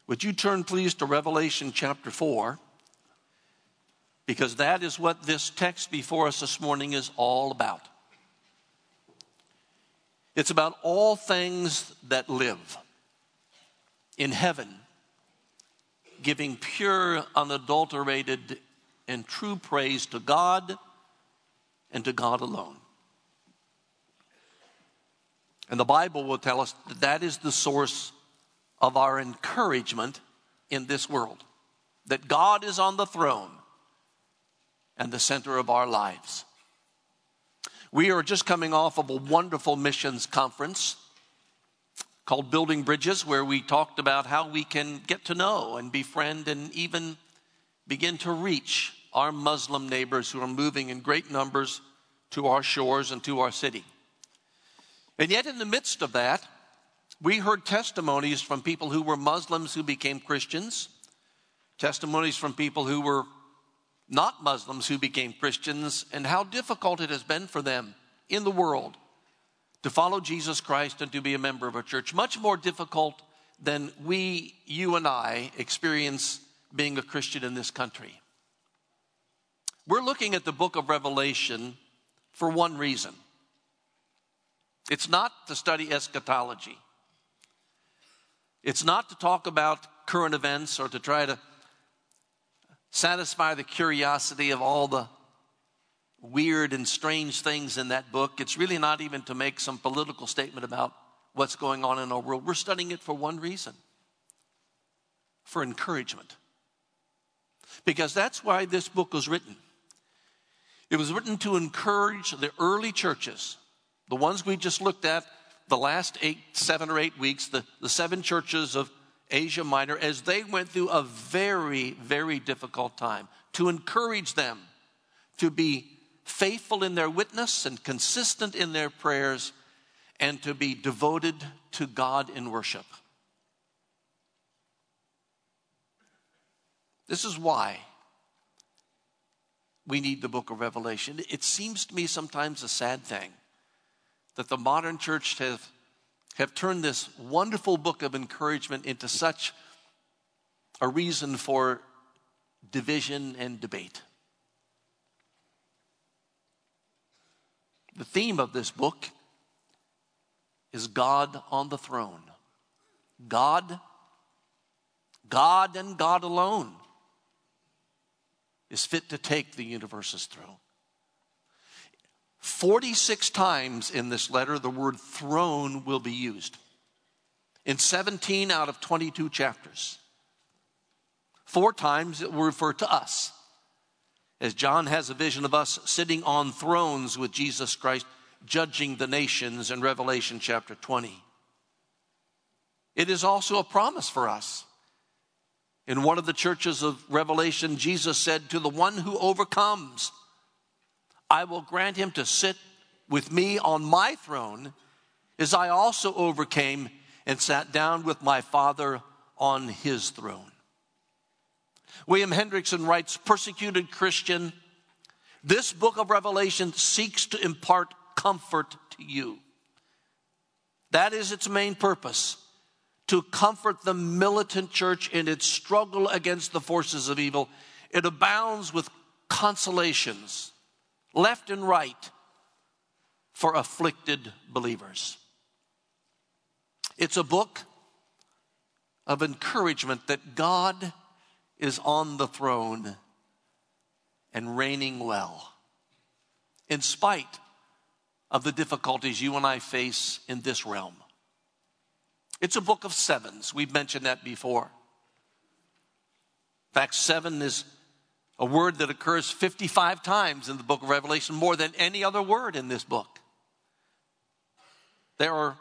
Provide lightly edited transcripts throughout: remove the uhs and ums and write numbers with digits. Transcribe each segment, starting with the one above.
Would you turn, please, to Revelation chapter 4? Because that is what this text before us this morning is all about. It's about all things that live in heaven, giving pure, unadulterated, and true praise to God and to God alone. And the Bible will tell us that that is the source of our encouragement in this world. That God is on the throne and the center of our lives. We are just coming off of a wonderful missions conference called Building Bridges, where we talked about how we can get to know and befriend and even begin to reach our Muslim neighbors who are moving in great numbers to our shores and to our city. And yet in the midst of that, we heard testimonies from people who were Muslims who became Christians, testimonies from people who were not Muslims who became Christians, and how difficult it has been for them in the world to follow Jesus Christ and to be a member of a church. Much more difficult than you and I experience being a Christian in this country. We're looking at the book of Revelation for one reason. It's not to study eschatology. It's not to talk about current events or to try to satisfy the curiosity of all the weird and strange things in that book. It's really not even to make some political statement about what's going on in our world. We're studying it for one reason: for encouragement. Because that's why this book was written. It was written to encourage the early churches, the ones we just looked at the last 7 or 8 weeks, the 7 churches of Asia Minor, as they went through a very, very difficult time, to encourage them to be faithful in their witness and consistent in their prayers, and to be devoted to God in worship. This is why we need the book of Revelation. It seems to me sometimes a sad thing that the modern church have turned this wonderful book of encouragement into such a reason for division and debate. The theme of this book is God on the throne. God and God alone is fit to take the universe's throne. 46 times in this letter, the word throne will be used. In 17 out of 22 chapters. 4 times it will refer to us, as John has a vision of us sitting on thrones with Jesus Christ, judging the nations in Revelation chapter 20. It is also a promise for us. In one of the churches of Revelation, Jesus said, "To the one who overcomes, I will grant him to sit with me on my throne, as I also overcame and sat down with my Father on his throne." William Hendrickson writes, "Persecuted Christian, this book of Revelation seeks to impart comfort to you. That is its main purpose, to comfort the militant church in its struggle against the forces of evil. It abounds with consolations, left and right, for afflicted believers." It's a book of encouragement that God is on the throne and reigning well, in spite of the difficulties you and I face in this realm. It's a book of sevens. We've mentioned that before. In fact, 7 is a word that occurs 55 times in the book of Revelation, more than any other word in this book. There are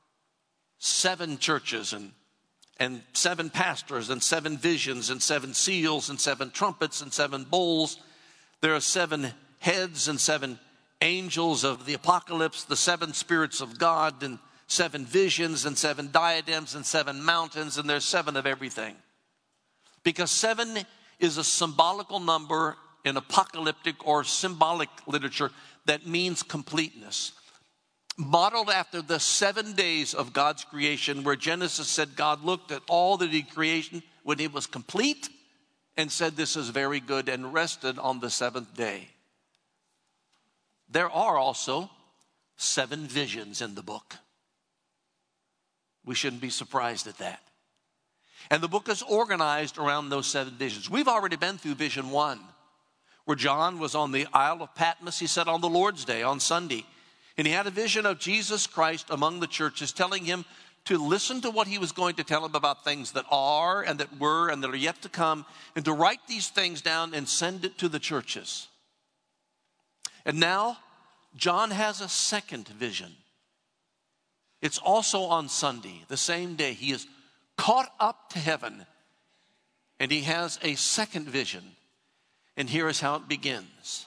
7 churches and 7 pastors and 7 visions and 7 seals and 7 trumpets and 7 bowls. There are 7 heads and 7 angels of the apocalypse, the 7 spirits of God, and 7 visions and 7 diadems and 7 mountains, and there's 7 of everything. Because 7 is a symbolical number in apocalyptic or symbolic literature that means completeness. modeled after the 7 days of God's creation, where Genesis said God looked at all that he created when it was complete and said this is very good, and rested on the seventh day. There are also 7 visions in the book. We shouldn't be surprised at that. And the book is organized around those 7 visions. We've already been through vision 1, where John was on the Isle of Patmos, he said, on the Lord's Day, on Sunday. And he had a vision of Jesus Christ among the churches, telling him to listen to what he was going to tell him about things that are and that were and that are yet to come, and to write these things down and send it to the churches. And now, John has a second vision. It's also on Sunday, the same day. He is caught up to heaven, and he has a second vision. And here is how it begins.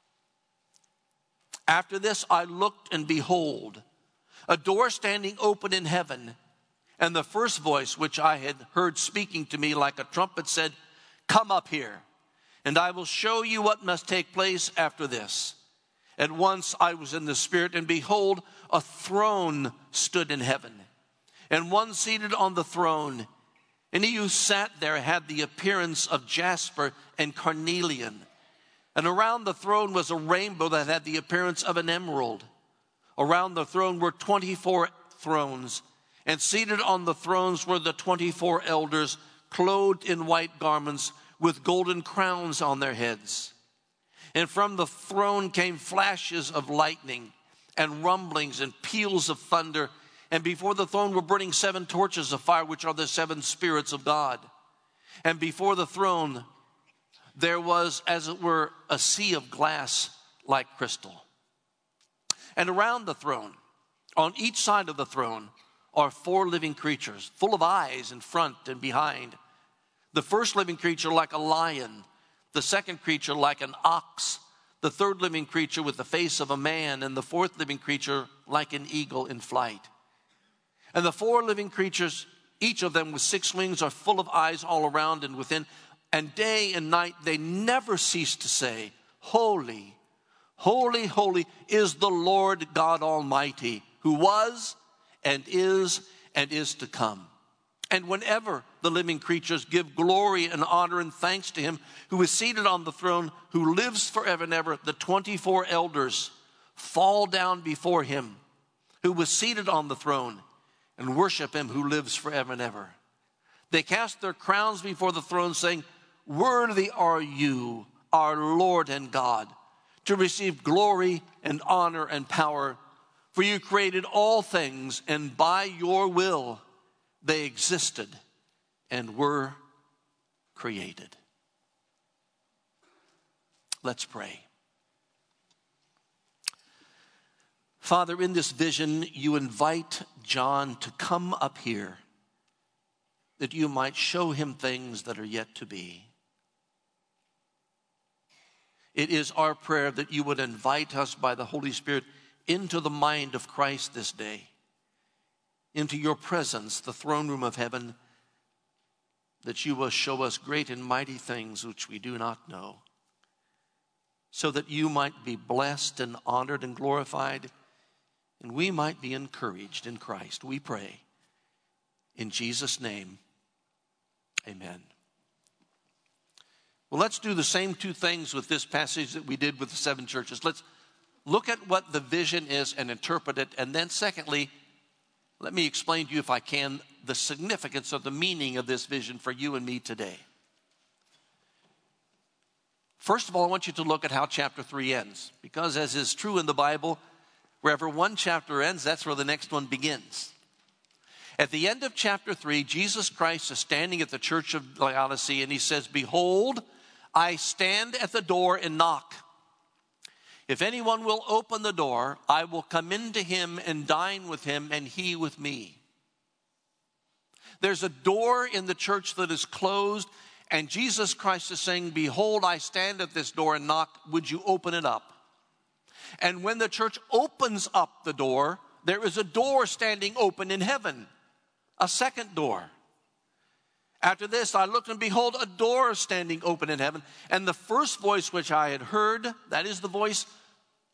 After this I looked, and behold, a door standing open in heaven. And the first voice which I had heard speaking to me like a trumpet said, "Come up here, and I will show you what must take place after this." At once I was in the Spirit, and behold, a throne stood in heaven, and one seated on the throne. And he who sat there had the appearance of jasper and carnelian. And around the throne was a rainbow that had the appearance of an emerald. Around the throne were 24 thrones, and seated on the thrones were the 24 elders, clothed in white garments with golden crowns on their heads. And from the throne came flashes of lightning and rumblings and peals of thunder. And before the throne were burning 7 torches of fire, which are the 7 spirits of God. And before the throne there was, as it were, a sea of glass like crystal. And around the throne, on each side of the throne, are 4 living creatures, full of eyes in front and behind. The first living creature like a lion, the second creature like an ox, the third living creature with the face of a man, and the fourth living creature like an eagle in flight. And the 4 living creatures, each of them with 6 wings, are full of eyes all around and within. And day and night they never cease to say, "Holy, holy, holy is the Lord God Almighty, who was and is to come." And whenever the living creatures give glory and honor and thanks to him who is seated on the throne, who lives forever and ever, the 24 elders fall down before him who was seated on the throne and worship him who lives forever and ever. They cast their crowns before the throne, saying, "Worthy are you, our Lord and God, to receive glory and honor and power. For you created all things, and by your will they existed and were created." Let's pray. Father, in this vision, you invite John to come up here, that you might show him things that are yet to be. It is our prayer that you would invite us by the Holy Spirit into the mind of Christ this day, into your presence, the throne room of heaven, that you will show us great and mighty things which we do not know, so that you might be blessed and honored and glorified, and we might be encouraged in Christ. We pray in Jesus' name, amen. Well, let's do the same 2 things with this passage that we did with the 7 churches. Let's look at what the vision is and interpret it. And then secondly, let me explain to you, if I can, the significance of the meaning of this vision for you and me today. First of all, I want you to look at how chapter 3 ends. Because as is true in the Bible, wherever one chapter ends, that's where the next one begins. At the end of chapter 3, Jesus Christ is standing at the church of Laodicea, and he says, "Behold, I stand at the door and knock. If anyone will open the door, I will come into him and dine with him, and he with me." There's a door in the church that is closed, and Jesus Christ is saying, "Behold, I stand at this door and knock. Would you open it up?" And when the church opens up the door, there is a door standing open in heaven, a second door. After this, I looked, and behold, a door standing open in heaven. And the first voice which I had heard, that is the voice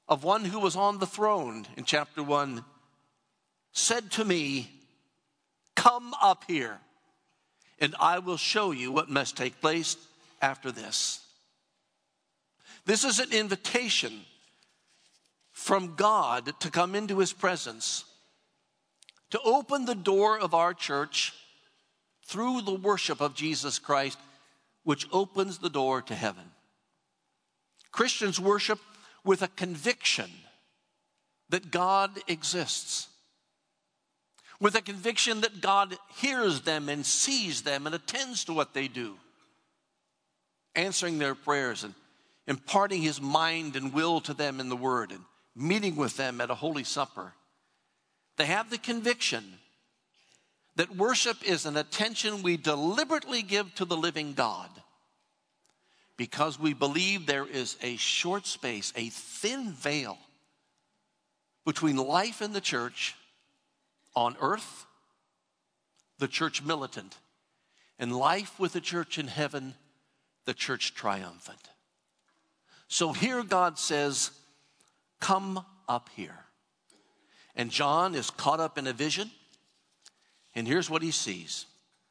of one who was on the throne in chapter 1 said to me, "Come up here, and I will show you what must take place after this." This is an invitation from God to come into his presence, to open the door of our church through the worship of Jesus Christ, which opens the door to heaven. Christians worship with a conviction that God exists, with a conviction that God hears them and sees them and attends to what they do, answering their prayers and imparting his mind and will to them in the word and meeting with them at a holy supper. They have the conviction that worship is an attention we deliberately give to the living God, because we believe there is a short space, a thin veil between life in the church on earth, the church militant, and life with the church in heaven, the church triumphant. So here God says, "Come up here." And John is caught up in a vision, and here's what he sees.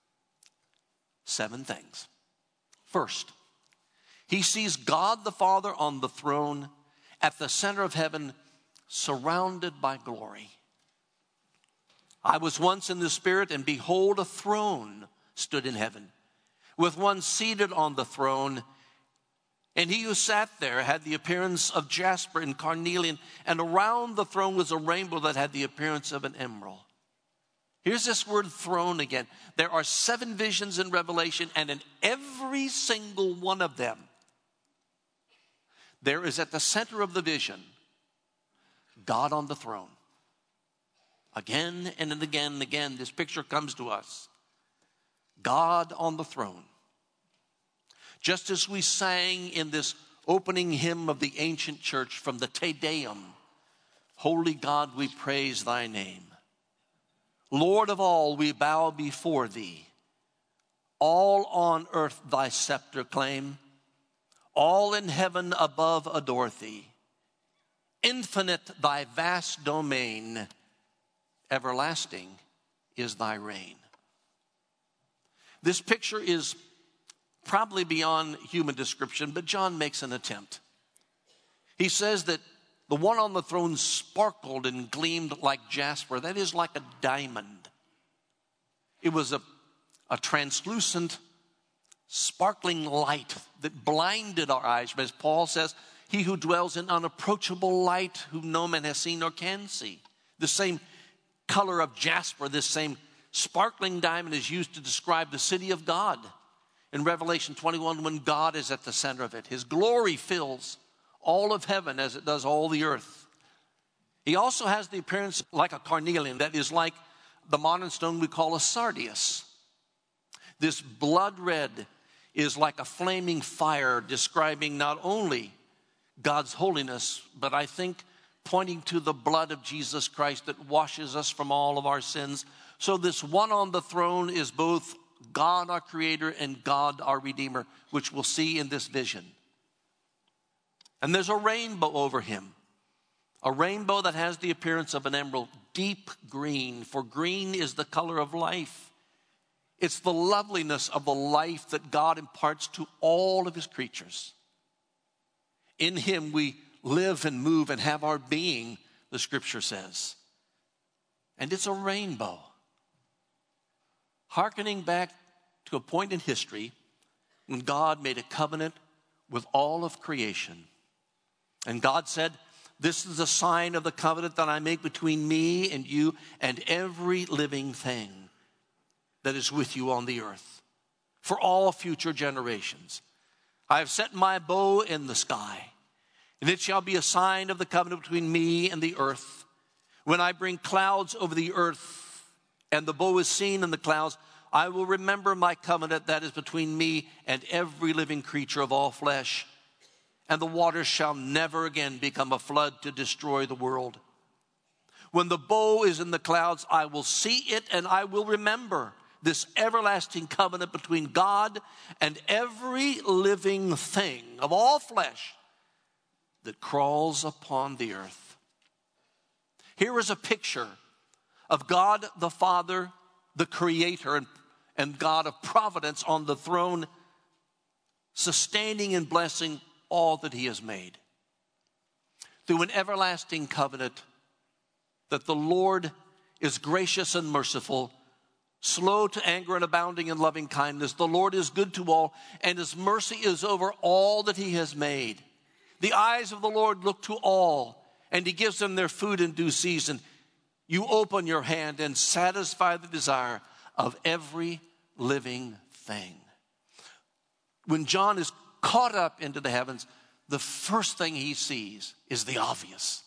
7 things. First, he sees God the Father on the throne at the center of heaven, surrounded by glory. "I was once in the Spirit, and behold, a throne stood in heaven, with one seated on the throne. And he who sat there had the appearance of jasper and carnelian, and around the throne was a rainbow that had the appearance of an emerald." Here's this word throne again. There are 7 visions in Revelation, and in every single one of them, there is at the center of the vision God on the throne. Again and again and again, this picture comes to us. God on the throne. Just as we sang in this opening hymn of the ancient church from the Te Deum, "Holy God, we praise thy name. Lord of all, we bow before thee. All on earth thy scepter claim. All in heaven above adore thee. Infinite thy vast domain. Everlasting is thy reign." This picture is probably beyond human description, but John makes an attempt. He says that the one on the throne sparkled and gleamed like jasper, that is, like a diamond. It was a translucent, sparkling light that blinded our eyes. But as Paul says, he who dwells in unapproachable light, whom no man has seen or can see. The same color of jasper, this same sparkling diamond, is used to describe the city of God in Revelation 21, when God is at the center of it. His glory fills all of heaven as it does all the earth. He also has the appearance like a carnelian, that is like the modern stone we call a sardius. This blood red is like a flaming fire, describing not only God's holiness, but I think pointing to the blood of Jesus Christ that washes us from all of our sins. So this one on the throne is both God our Creator and God our Redeemer, which we'll see in this vision. And there's a rainbow over him, a rainbow that has the appearance of an emerald, deep green, for green is the color of life. It's the loveliness of the life that God imparts to all of his creatures. In him we live and move and have our being, the scripture says. And it's a rainbow, hearkening back to a point in history when God made a covenant with all of creation. And God said, "This is a sign of the covenant that I make between me and you and every living thing that is with you on the earth for all future generations. I have set my bow in the sky, and it shall be a sign of the covenant between me and the earth. When I bring clouds over the earth and the bow is seen in the clouds, I will remember my covenant that is between me and every living creature of all flesh. And the waters shall never again become a flood to destroy the world. When the bow is in the clouds, I will see it and I will remember this everlasting covenant between God and every living thing of all flesh that crawls upon the earth. Here is a picture of God the Father, the Creator, and God of providence on the throne, sustaining and blessing all that He has made. Through an everlasting covenant, that the Lord is gracious and merciful, slow to anger and abounding in loving kindness. The Lord is good to all, and His mercy is over all that He has made. The eyes of the Lord look to all, and He gives them their food in due season. You open your hand and satisfy the desire of every living thing. When John is caught up into the heavens, the first thing he sees is the obvious.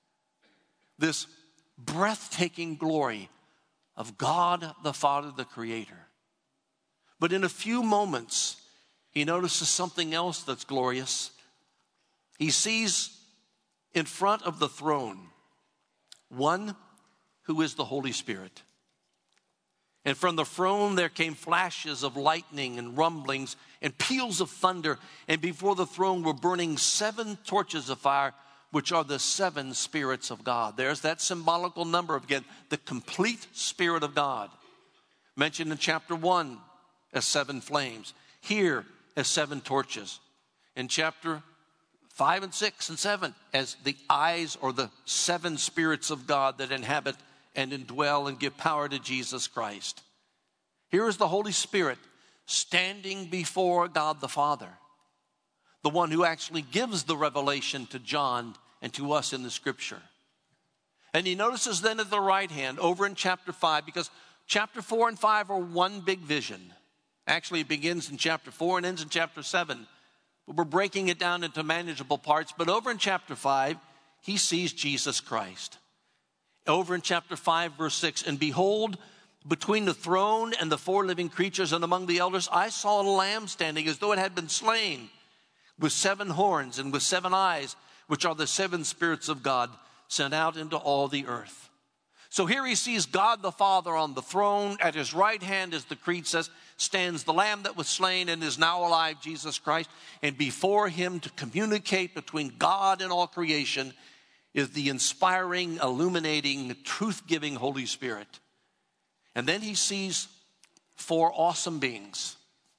This breathtaking glory of God the Father, the Creator. But in a few moments, he notices something else that's glorious. He sees in front of the throne one who is the Holy Spirit. And from the throne there came flashes of lightning and rumblings and peals of thunder. And before the throne were burning 7 torches of fire, which are the 7 spirits of God. There's that symbolical number again, the complete Spirit of God. Mentioned in chapter 1 as 7 flames. Here as 7 torches. In chapter 5 and 6 and 7 as the eyes or the 7 spirits of God that inhabit and indwell and give power to Jesus Christ. Here is the Holy Spirit standing before God the Father, the one who actually gives the revelation to John and to us in the Scripture. And he notices then at the right hand, over in chapter 5, because chapter 4 and 5 are one big vision. Actually, it begins in chapter 4 and ends in chapter 7. But we're breaking it down into manageable parts. But over in chapter 5, he sees Jesus Christ. Over in chapter 5, verse 6, and behold, between the throne and the 4 living creatures and among the elders, I saw a lamb standing as though it had been slain, with 7 horns and with 7 eyes, which are the 7 spirits of God sent out into all the earth. So here he sees God the Father on the throne. At his right hand, as the creed says, stands the lamb that was slain and is now alive, Jesus Christ. And before him, to communicate between God and all creation, is the inspiring, illuminating, truth-giving Holy Spirit. And then he sees 4 awesome beings,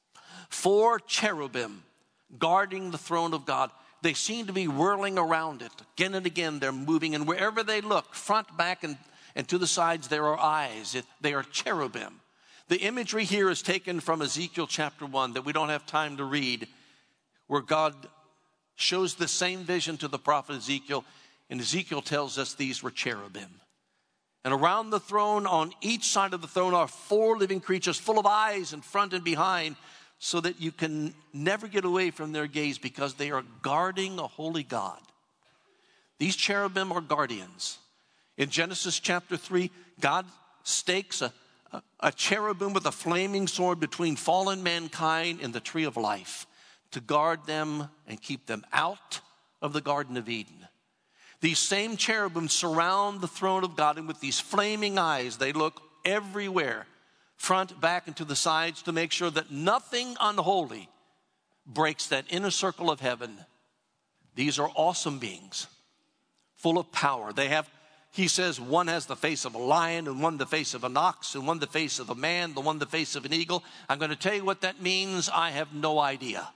4 cherubim guarding the throne of God. They seem to be whirling around it. Again and again, they're moving. And wherever they look, front, back, and to the sides, there are eyes. They are cherubim. The imagery here is taken from Ezekiel chapter 1 that we don't have time to read, where God shows the same vision to the prophet Ezekiel. And Ezekiel tells us these were cherubim. And around the throne, on each side of the throne, are 4 living creatures full of eyes in front and behind, so that you can never get away from their gaze because they are guarding a holy God. These cherubim are guardians. In Genesis chapter 3, God stakes a cherubim with a flaming sword between fallen mankind and the tree of life to guard them and keep them out of the Garden of Eden. These same cherubim surround the throne of God, and with these flaming eyes, they look everywhere, front, back, and to the sides, to make sure that nothing unholy breaks that inner circle of heaven. These are awesome beings, full of power. They have, he says, one has the face of a lion, and one the face of an ox, and one the face of a man, the one the face of an eagle. I'm going to tell you what that means. I have no idea.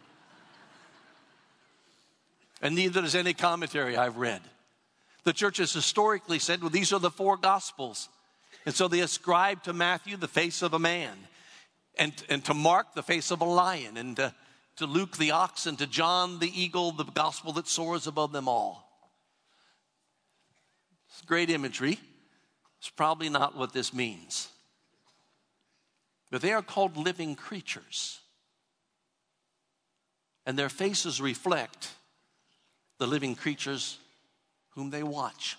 And neither does any commentary I've read. The church has historically said, well, these are the 4 gospels. And so they ascribe to Matthew the face of a man, and to Mark the face of a lion, and to Luke the ox, and to John the eagle, the gospel that soars above them all. It's great imagery. It's probably not what this means. But they are called living creatures. And their faces reflect the living creatures whom they watch.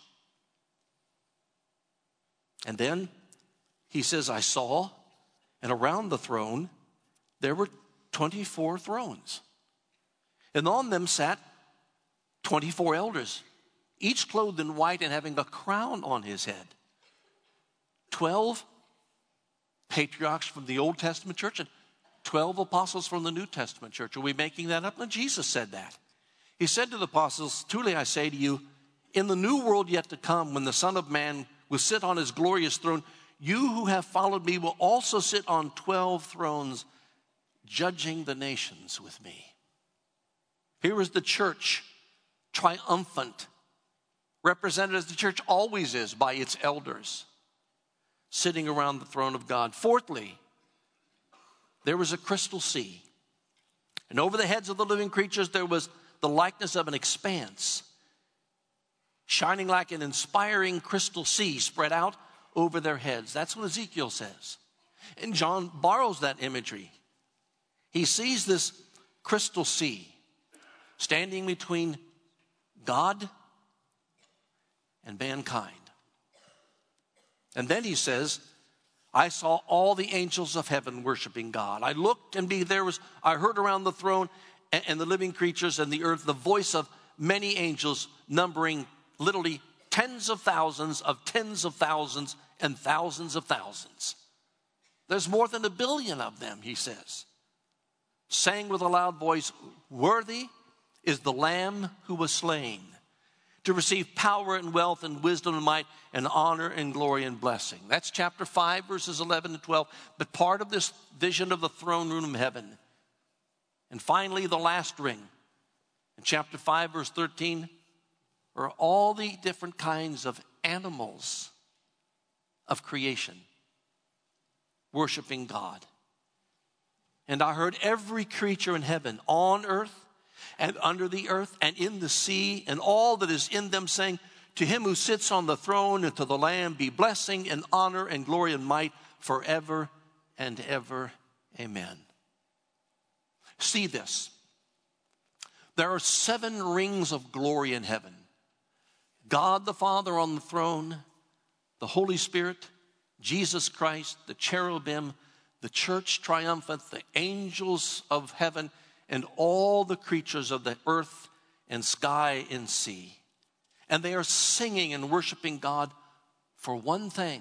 And then he says, I saw, and around the throne there were 24 thrones. And on them sat 24 elders, each clothed in white and having a crown on his head. 12 patriarchs from the Old Testament church and 12 apostles from the New Testament church. Are we making that up? No, Jesus said that. He said to the apostles, truly I say to you, in the new world yet to come, when the Son of Man will sit on his glorious throne, you who have followed me will also sit on 12 thrones, judging the nations with me. Here is the church, triumphant, represented as the church always is by its elders, sitting around the throne of God. Fourthly, there was a crystal sea. And over the heads of the living creatures, there was the likeness of an expanse, shining like an inspiring crystal sea spread out over their heads. That's what Ezekiel says. And John borrows that imagery. He sees this crystal sea standing between God and mankind. And then he says, I saw all the angels of heaven worshiping God. I looked, and I heard around the throne and the living creatures and the earth the voice of many angels, numbering literally tens of thousands and thousands of thousands. There's more than 1 billion of them, he says, saying with a loud voice, worthy is the Lamb who was slain to receive power and wealth and wisdom and might and honor and glory and blessing. That's chapter 5, verses 11 to 12. But part of this vision of the throne room of heaven. And finally, the last ring. In chapter 5, verse 13, are all the different kinds of animals of creation worshiping God. And I heard every creature in heaven, on earth, and under the earth, and in the sea, and all that is in them, saying, to him who sits on the throne and to the Lamb be blessing and honor and glory and might forever and ever. Amen. See this. There are 7 rings of glory in heaven. God the Father on the throne, the Holy Spirit, Jesus Christ, the cherubim, the church triumphant, the angels of heaven, and all the creatures of the earth and sky and sea. And they are singing and worshiping God for one thing,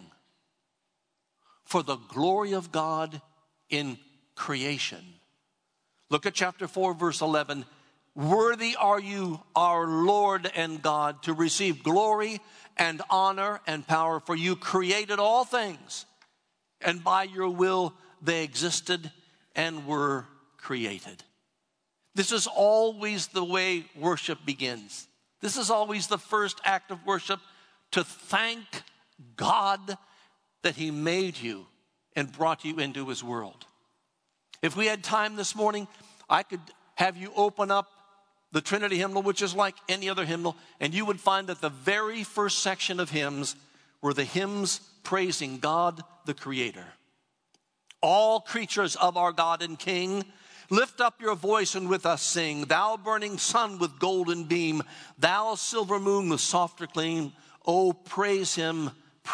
for the glory of God in creation. Look at chapter 4, verse 11. Worthy are you, our Lord and God, to receive glory and honor and power, for you created all things, and by your will they existed and were created. This is always the way worship begins. This is always the first act of worship, to thank God that he made you and brought you into his world. If we had time this morning, I could have you open up the Trinity hymnal, which is like any other hymnal, and you would find that the very first section of hymns were the hymns praising God the Creator. All creatures of our God and King, lift up your voice and with us sing. Thou burning sun with golden beam, thou silver moon with softer gleam. Oh, praise him,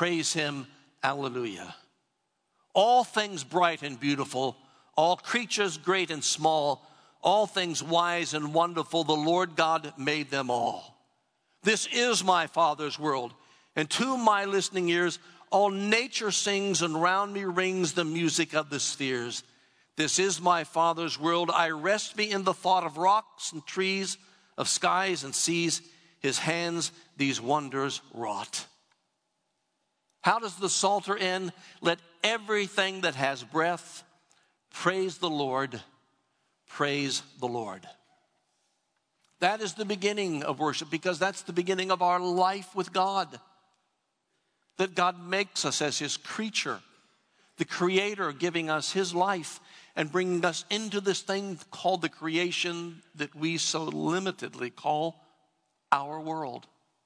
alleluia. All things bright and beautiful, all creatures great and small, all things wise and wonderful, the Lord God made them all. This is my Father's world, and to my listening ears, all nature sings, and round me rings the music of the spheres. This is my Father's world. I rest me in the thought of rocks and trees, of skies and seas. His hands these wonders wrought. How does the Psalter end? Let everything that has breath praise the Lord. Praise the Lord. That is the beginning of worship, because that's the beginning of our life with God. That God makes us as his creature, the Creator giving us his life and bringing us into this thing called the creation that we so limitedly call our world.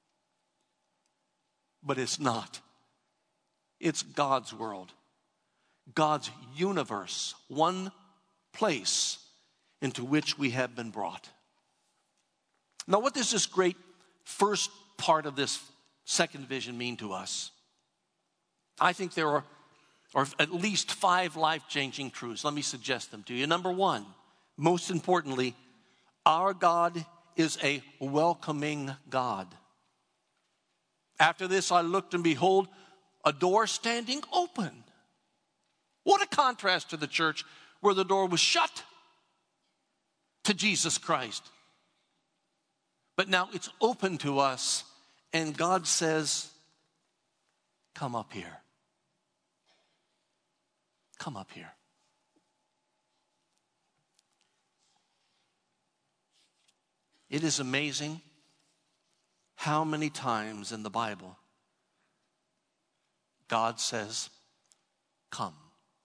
But it's not. It's God's world, God's universe, one place into which we have been brought. Now, what does this great first part of this second vision mean to us? I think there are at least 5 life-changing truths. Let me suggest them to you. Number 1, most importantly, our God is a welcoming God. After this, I looked, and behold, a door standing open. What a contrast to the church, where the door was shut to Jesus Christ. But now it's open to us, and God says, come up here. Come up here. It is amazing how many times in the Bible God says, come.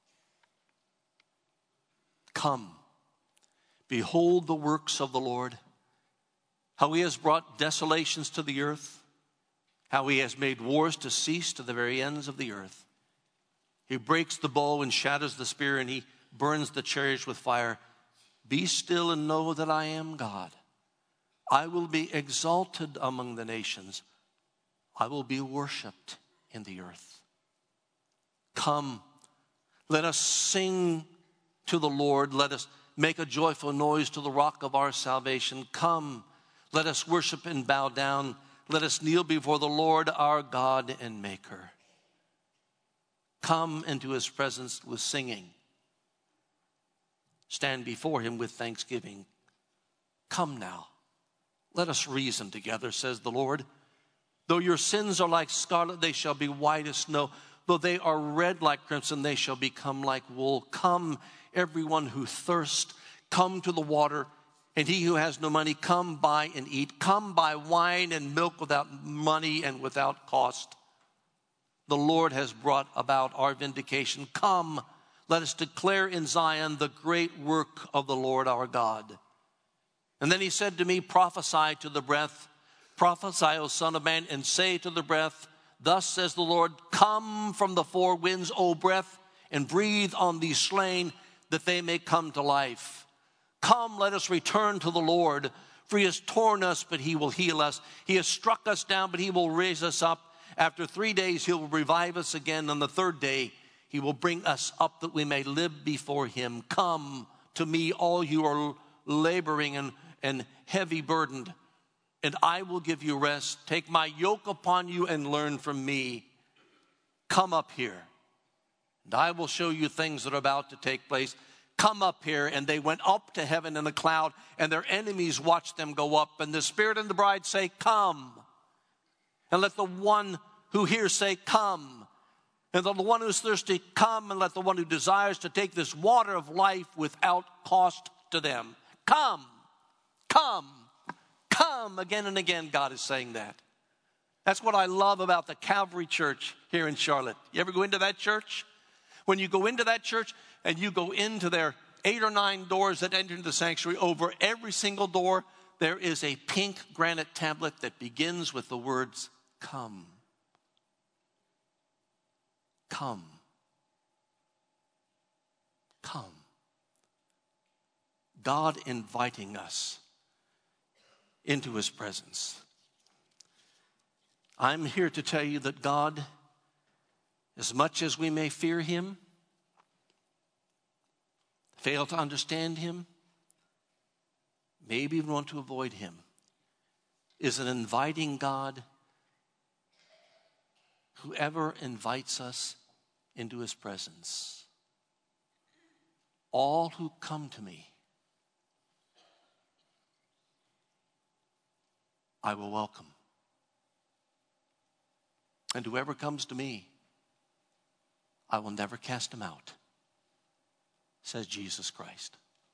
Come. Behold the works of the Lord, how he has brought desolations to the earth, how he has made wars to cease to the very ends of the earth. He breaks the bow and shatters the spear, and he burns the chariots with fire. Be still and know that I am God. I will be exalted among the nations. I will be worshiped in the earth. Come, let us sing to the Lord. Let us make a joyful noise to the rock of our salvation. Come, let us worship and bow down. Let us kneel before the Lord our God and Maker. Come into his presence with singing. Stand before him with thanksgiving. Come now, let us reason together, says the Lord. Though your sins are like scarlet, they shall be white as snow. Though they are red like crimson, they shall become like wool. Come, everyone who thirsts, come to the water. And he who has no money, come buy and eat. Come buy wine and milk without money and without cost. The Lord has brought about our vindication. Come, let us declare in Zion the great work of the Lord our God. And then he said to me, prophesy to the breath. Prophesy, O son of man, and say to the breath, thus says the Lord, come from the four winds, O breath, and breathe on these slain, that they may come to life. Come, let us return to the Lord, for he has torn us, but he will heal us. He has struck us down, but he will raise us up. After 3 days, he will revive us again. On the third day, he will bring us up that we may live before him. Come to me, all you are laboring and heavy burdened, and I will give you rest. Take my yoke upon you and learn from me. Come up here, and I will show you things that are about to take place. Come up here. And they went up to heaven in a cloud, and their enemies watched them go up. And the Spirit and the bride say, come. And let the one who hears say, come. And let the one who is thirsty come, and let the one who desires to take this water of life without cost to them. Come, come, come. Again and again, God is saying that. That's what I love about the Calvary Church here in Charlotte. You ever go into that church? When you go into that church and you go into their 8 or 9 doors that enter into the sanctuary, over every single door, there is a pink granite tablet that begins with the words, come. Come. Come. God inviting us into his presence. I'm here to tell you that God, as much as we may fear him, fail to understand him, maybe even want to avoid him, is an inviting God. Whoever invites us into his presence, all who come to me, I will welcome. And whoever comes to me, I will never cast him out, says Jesus Christ.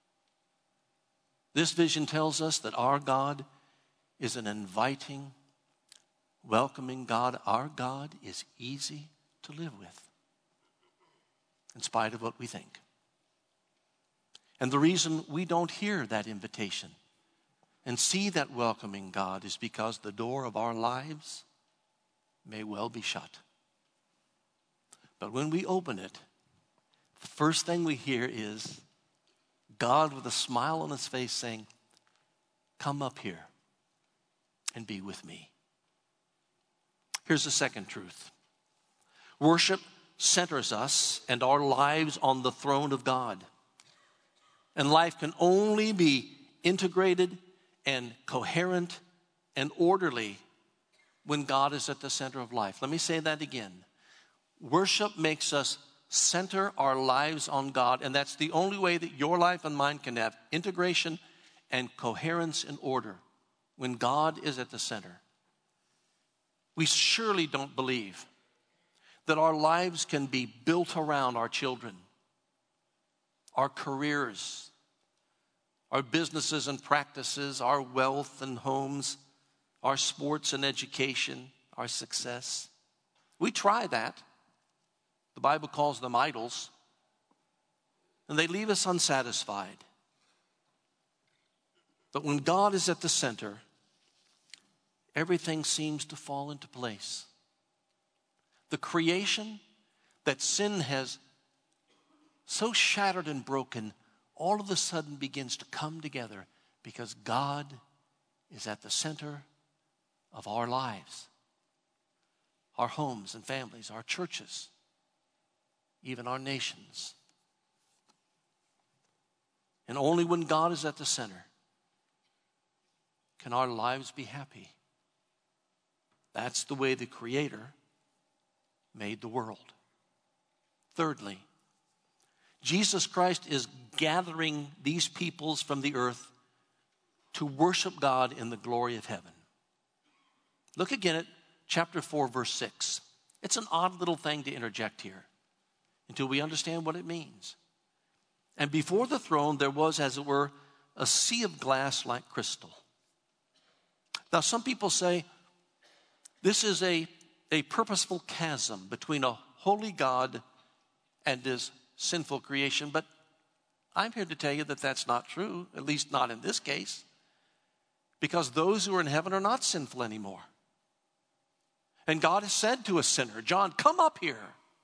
This vision tells us that our God is an inviting, welcoming God. Our God is easy to live with, in spite of what we think. And the reason we don't hear that invitation and see that welcoming God is because the door of our lives may well be shut. But when we open it, the first thing we hear is God with a smile on his face saying, come up here and be with me. Here's the second truth. Worship centers us and our lives on the throne of God. And life can only be integrated and coherent and orderly when God is at the center of life. Let me say that again. Worship makes us center our lives on God, and that's the only way that your life and mine can have integration and coherence and order. when God is at the center, we surely don't believe that our lives can be built around our children, our careers, our businesses and practices, our wealth and homes, our sports and education, our success. We try that. The Bible calls them idols. And they leave us unsatisfied. But when God is at the center, everything seems to fall into place. The creation that sin has so shattered and broken, all of a sudden begins to come together because God is at the center of our lives, our homes and families, our churches, even our nations. And only when God is at the center can our lives be happy. That's the way the Creator made the world. Thirdly, Jesus Christ is gathering these peoples from the earth to worship God in the glory of heaven. Look again at chapter 4, verse 6. It's an odd little thing to interject here until we understand what it means. And before the throne there was, as it were, a sea of glass like crystal. Now some people say this is a purposeful chasm between a holy God and his sinful creation, but I'm here to tell you that that's not true, at least not in this case, because those who are in heaven are not sinful anymore. And God has said to a sinner, John, come up here.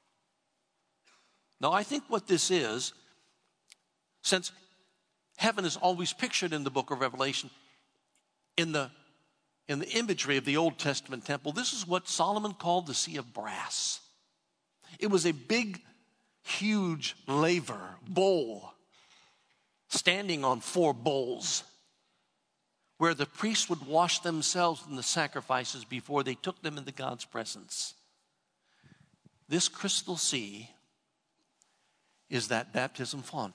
Now, I think what this is, since heaven is always pictured in the book of Revelation in the imagery of the Old Testament temple, this is what Solomon called the sea of brass. It was a big, huge laver, bowl, standing on 4 bowls, where the priests would wash themselves in the sacrifices before they took them into God's presence. This crystal sea is that baptism font.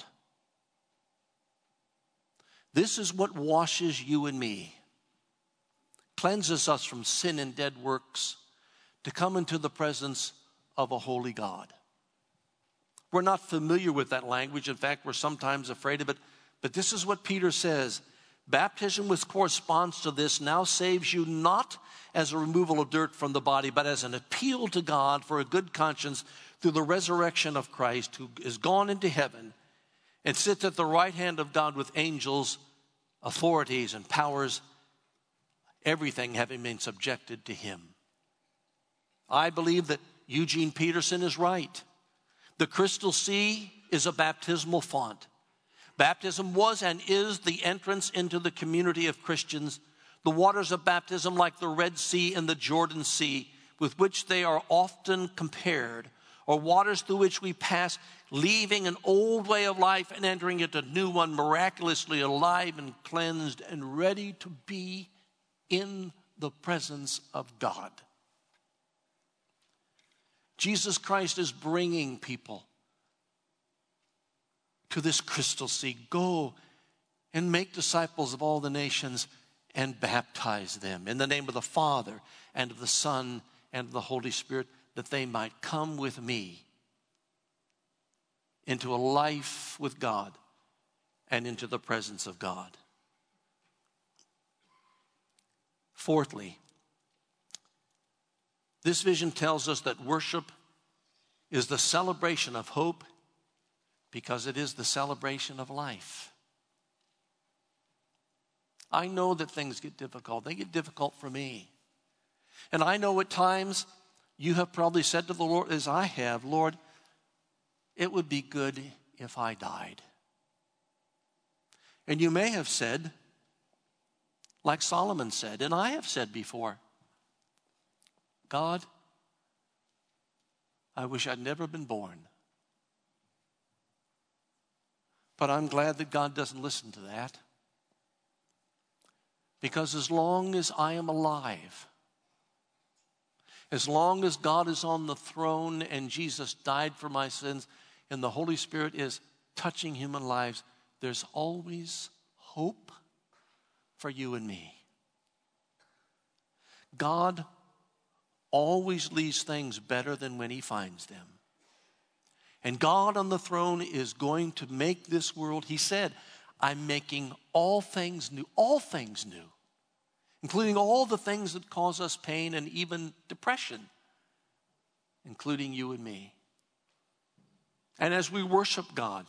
This is what washes you and me, cleanses us from sin and dead works, to come into the presence of a holy God. We're not familiar with that language. In fact, we're sometimes afraid of it. But this is what Peter says. Baptism, which corresponds to this, now saves you not as a removal of dirt from the body, but as an appeal to God for a good conscience through the resurrection of Christ, who is gone into heaven and sits at the right hand of God with angels, authorities, and powers, everything having been subjected to him. I believe that Eugene Peterson is right. The crystal sea is a baptismal font. Baptism was and is the entrance into the community of Christians. The waters of baptism, like the Red Sea and the Jordan Sea, with which they are often compared, are waters through which we pass, leaving an old way of life and entering into a new one, miraculously alive and cleansed and ready to be in the presence of God. Jesus Christ is bringing people to this crystal sea. Go and make disciples of all the nations and baptize them in the name of the Father and of the Son and of the Holy Spirit, that they might come with me into a life with God and into the presence of God. Fourthly, this vision tells us that worship is the celebration of hope because it is the celebration of life. I know that things get difficult. They get difficult for me. And I know at times you have probably said to the Lord, as I have, Lord, it would be good if I died. And you may have said, like Solomon said, and I have said before, God, I wish I'd never been born. But I'm glad that God doesn't listen to that. Because as long as I am alive, as long as God is on the throne and Jesus died for my sins and the Holy Spirit is touching human lives, there's always hope for you and me. God always leaves things better than when he finds them. And God on the throne is going to make this world, he said, I'm making all things new, including all the things that cause us pain and even depression, including you and me. And as we worship God,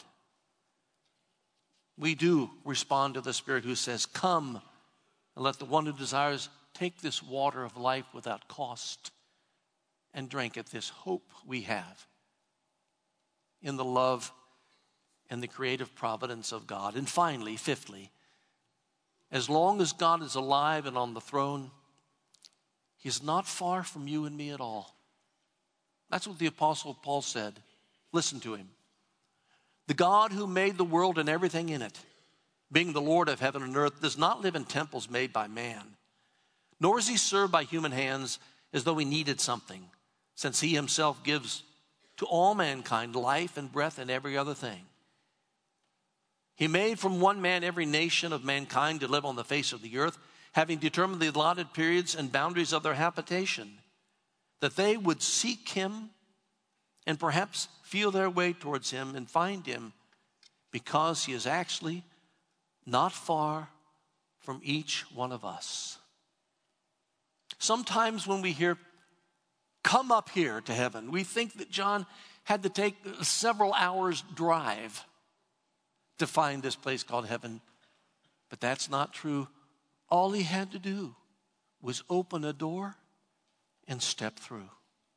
we do respond to the Spirit who says, come and let the one who desires take this water of life without cost and drink it, this hope we have in the love and the creative providence of God. And finally, fifthly, as long as God is alive and on the throne, he's not far from you and me at all. That's what the Apostle Paul said. Listen to him. The God who made the world and everything in it, being the Lord of heaven and earth, does not live in temples made by man, nor is he served by human hands as though he needed something, since he himself gives to all mankind life and breath and every other thing. He made from one man every nation of mankind to live on the face of the earth, having determined the allotted periods and boundaries of their habitation, that they would seek him and perhaps feel their way towards him and find him, because he is actually not far from each one of us. Sometimes when we hear, come up here to heaven, we think that John had to take several hours drive to find this place called heaven. But that's not true. All he had to do was open a door and step through.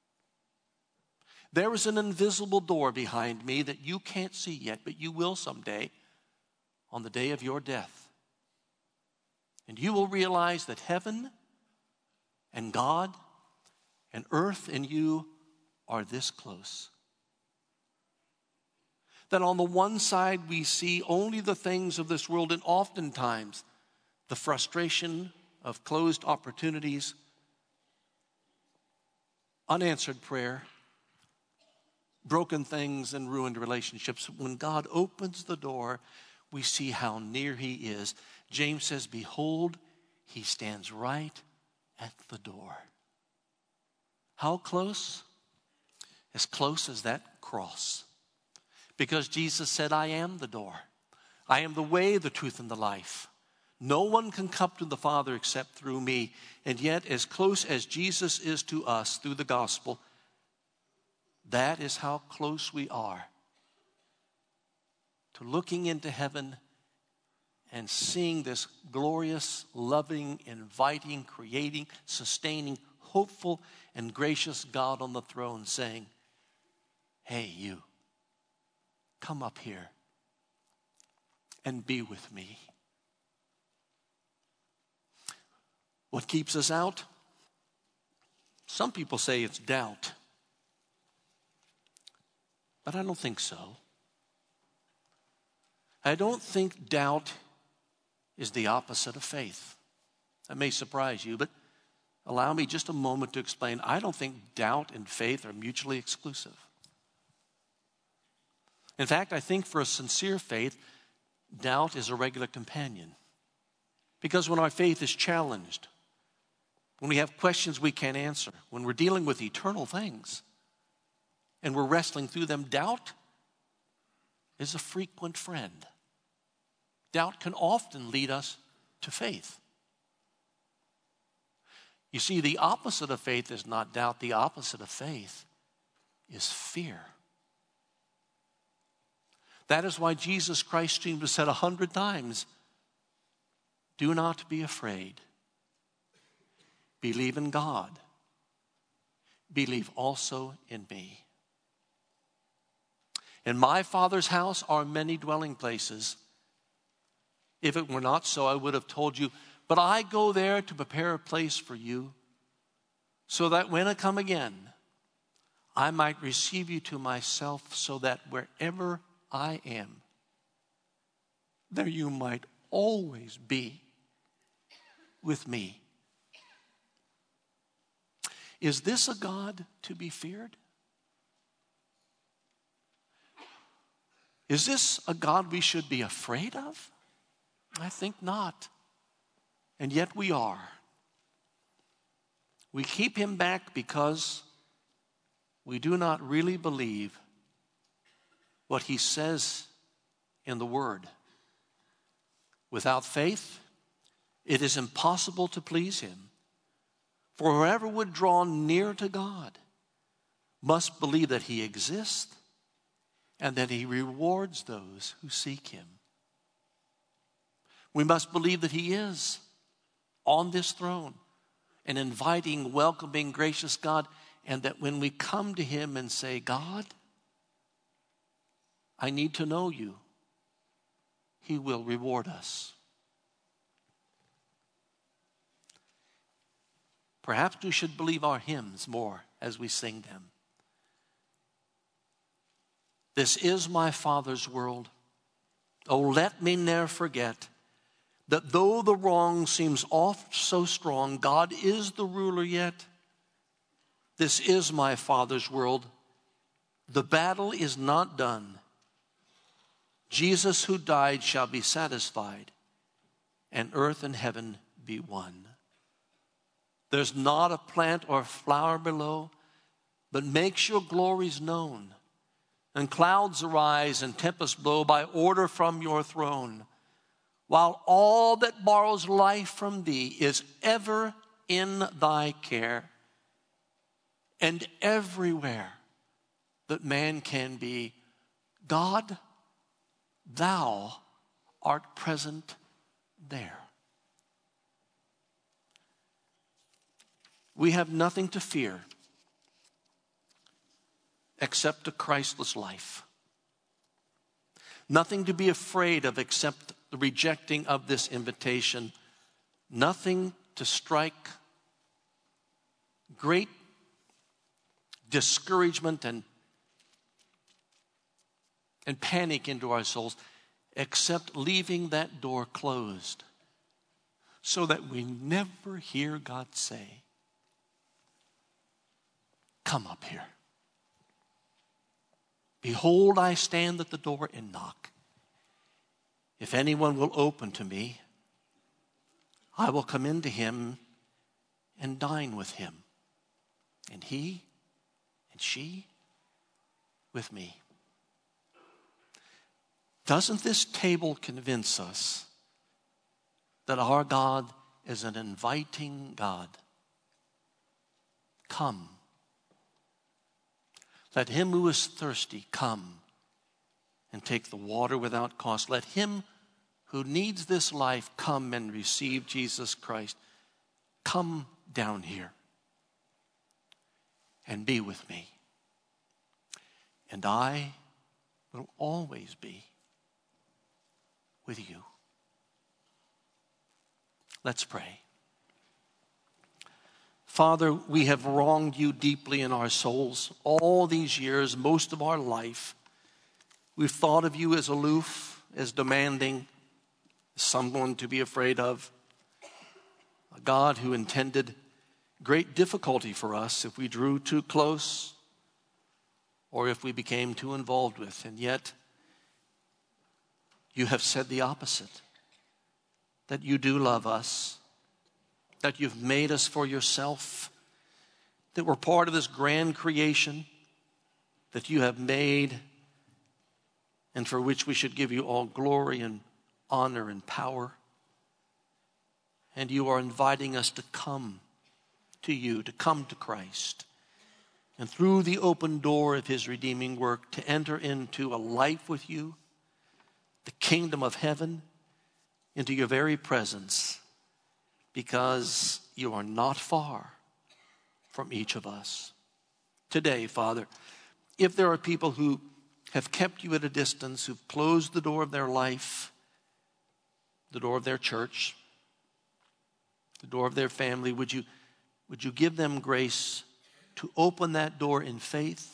There is an invisible door behind me that you can't see yet, but you will someday on the day of your death. And you will realize that heaven and God and earth and you are this close. That on the one side we see only the things of this world, and oftentimes the frustration of closed opportunities, unanswered prayer, broken things, and ruined relationships. When God opens the door, we see how near he is. James says, behold, he stands right at the door. How close? As close as that cross. Because Jesus said, I am the door. I am the way, the truth, and the life. No one can come to the Father except through me. And yet, as close as Jesus is to us through the gospel, that is how close we are to looking into heaven and seeing this glorious, loving, inviting, creating, sustaining, hopeful, and gracious God on the throne saying, hey, you, come up here and be with me. What keeps us out? Some people say it's doubt. But I don't think so. I don't think doubt is the opposite of faith. That may surprise you, but allow me just a moment to explain. I don't think doubt and faith are mutually exclusive. In fact, I think for a sincere faith, doubt is a regular companion. Because when our faith is challenged, when we have questions we can't answer, when we're dealing with eternal things, and we're wrestling through them, doubt is a frequent friend. Doubt can often lead us to faith. You see, the opposite of faith is not doubt. The opposite of faith is fear. That is why Jesus Christ seemed to have said 100 times, do not be afraid. Believe in God. Believe also in me. In my Father's house are many dwelling places. If it were not so, I would have told you. But I go there to prepare a place for you, so that when I come again, I might receive you to myself, so that wherever I am, there you might always be with me. Is this a God to be feared? Is this a God we should be afraid of? I think not. And yet we are. We keep him back because we do not really believe what he says in the Word. Without faith, it is impossible to please him. For whoever would draw near to God must believe that he exists and that he rewards those who seek him. We must believe that he is on this throne, an inviting, welcoming, gracious God, and that when we come to him and say, God, I need to know you, he will reward us. Perhaps we should believe our hymns more as we sing them. This is my Father's world. Oh, let me ne'er forget that though the wrong seems oft so strong, God is the ruler yet. This is my Father's world. The battle is not done. Jesus who died shall be satisfied, and earth and heaven be one. There's not a plant or flower below, but makes your glories known. And clouds arise and tempests blow by order from your throne, while all that borrows life from thee is ever in thy care. And everywhere that man can be, God, thou art present there. We have nothing to fear except a Christless life. Nothing to be afraid of except the rejecting of this invitation. Nothing to strike great discouragement and panic into our souls except leaving that door closed so that we never hear God say, come up here. Behold, I stand at the door and knock. If anyone will open to me, I will come into him and dine with him, and he and she with me. Doesn't this table convince us that our God is an inviting God? Come. Let him who is thirsty come and take the water without cost. Let him who needs this life come and receive Jesus Christ. Come down here and be with me. And I will always be with you. Let's pray. Father, we have wronged you deeply in our souls all these years, most of our life. We've thought of you as aloof, as demanding, someone to be afraid of, a God who intended great difficulty for us if we drew too close or if we became too involved with. And yet, you have said the opposite, that you do love us, that you've made us for yourself, that we're part of this grand creation that you have made and for which we should give you all glory and honor and power. And you are inviting us to come to you, to come to Christ. And through the open door of his redeeming work, to enter into a life with you, the kingdom of heaven, into your very presence, because you are not far from each of us. Today, Father, if there are people who have kept you at a distance, who've closed the door of their life, the door of their church, the door of their family, would you give them grace to open that door in faith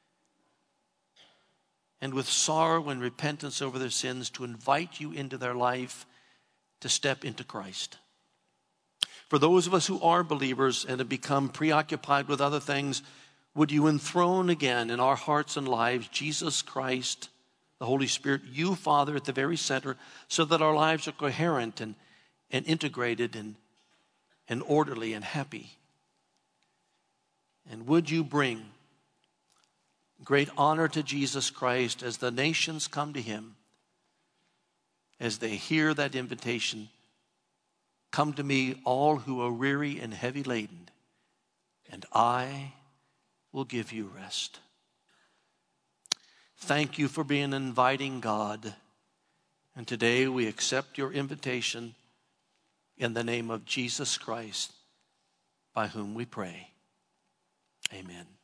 and with sorrow and repentance over their sins to invite you into their life to step into Christ. For those of us who are believers and have become preoccupied with other things, would you enthrone again in our hearts and lives Jesus Christ, the Holy Spirit, you, Father, at the very center, so that our lives are coherent and integrated and orderly and happy. And would you bring great honor to Jesus Christ as the nations come to him, as they hear that invitation, come to me, all who are weary and heavy laden, and I will give you rest. Thank you for being an inviting God. And today we accept your invitation in the name of Jesus Christ, by whom we pray. Amen.